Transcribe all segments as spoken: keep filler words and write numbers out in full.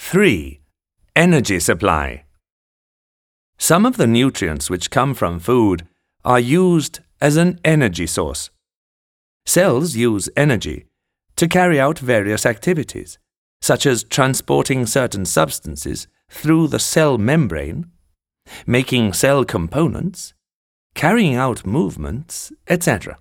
three. Energy supply. Some of the nutrients which come from food are used as an energy source. Cells use energy to carry out various activities, such as transporting certain substances through the cell membrane, making cell components, carrying out movements, et cetera.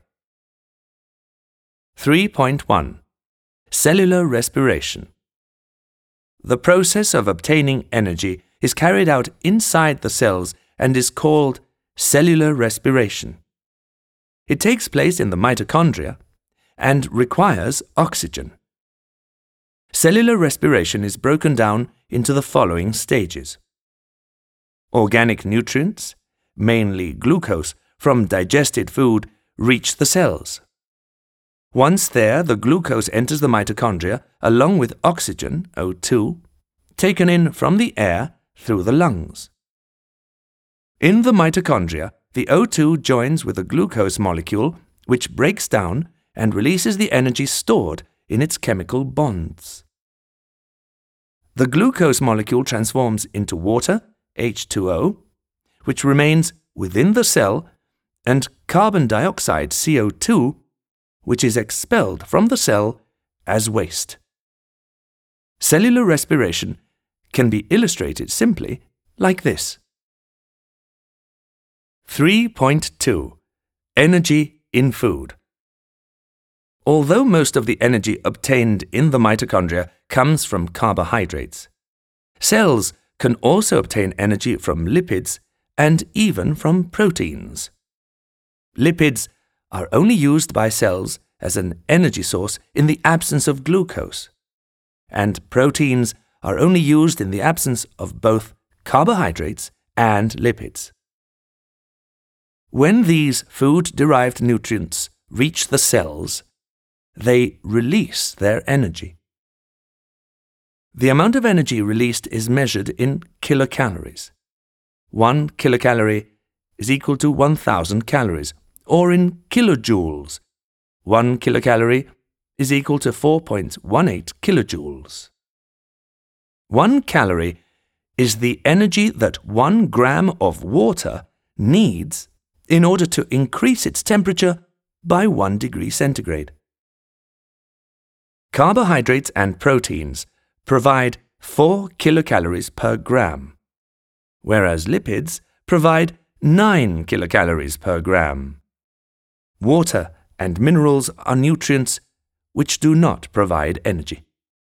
three point one. Cellular respiration. The process of obtaining energy is carried out inside the cells and is called cellular respiration. It takes place in the mitochondria and requires oxygen. Cellular respiration is broken down into the following stages. Organic nutrients, mainly glucose, from digested food reach the cells. Once there, the glucose enters the mitochondria along with oxygen, O two, taken in from the air through the lungs. In the mitochondria, the O two joins with the glucose molecule, which breaks down and releases the energy stored in its chemical bonds. The glucose molecule transforms into water, H two O, which remains within the cell, and carbon dioxide, C O two, which is expelled from the cell as waste. Cellular respiration can be illustrated simply like this. three point two. Energy in food. Although most of the energy obtained in the mitochondria comes from carbohydrates, cells can also obtain energy from lipids and even from proteins. Lipids are only used by cells as an energy source in the absence of glucose, and proteins are only used in the absence of both carbohydrates and lipids. When these food-derived nutrients reach the cells, they release their energy. The amount of energy released is measured in kilocalories. One kilocalorie is equal to one thousand calories, or in kilojoules. One kilocalorie is equal to four point one eight kilojoules. One calorie is the energy that one gram of water needs in order to increase its temperature by one degree centigrade. Carbohydrates and proteins provide four kilocalories per gram, whereas lipids provide nine kilocalories per gram. Water and minerals are nutrients which do not provide energy.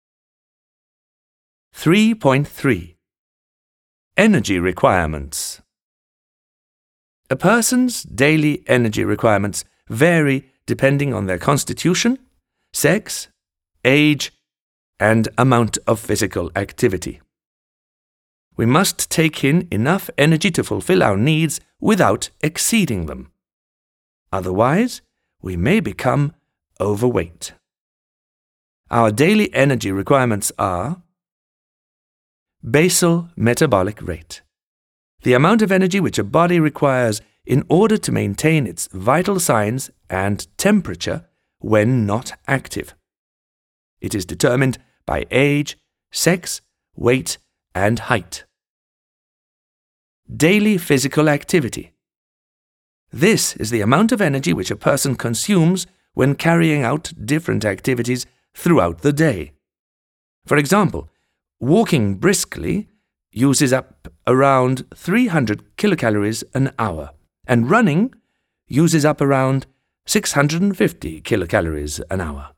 three point three. Energy requirements. A person's daily energy requirements vary depending on their constitution, sex, age, and amount of physical activity. We must take in enough energy to fulfill our needs without exceeding them. Otherwise, we may become overweight. Our daily energy requirements are: basal metabolic rate, the amount of energy which a body requires in order to maintain its vital signs and temperature when not active. It is determined by age, sex, weight, and height. Daily physical activity. This is the amount of energy which a person consumes when carrying out different activities throughout the day. For example, walking briskly uses up around three hundred kilocalories an hour, and running uses up around six hundred fifty kilocalories an hour.